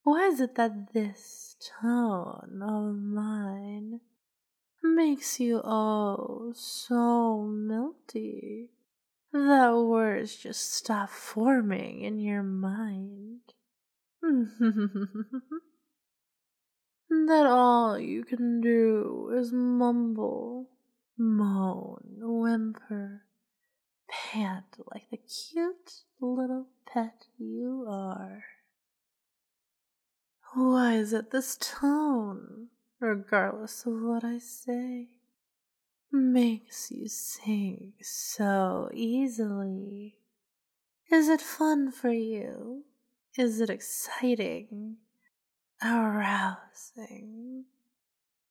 Why is it that this tone of mine makes you oh so milty that words just stop forming in your mind? That all you can do is mumble, moan, whimper, pant like the cute little pet you are. Why is it this tone, regardless of what I say, makes you sing so easily? Is it fun for you? Is it exciting? Arousing?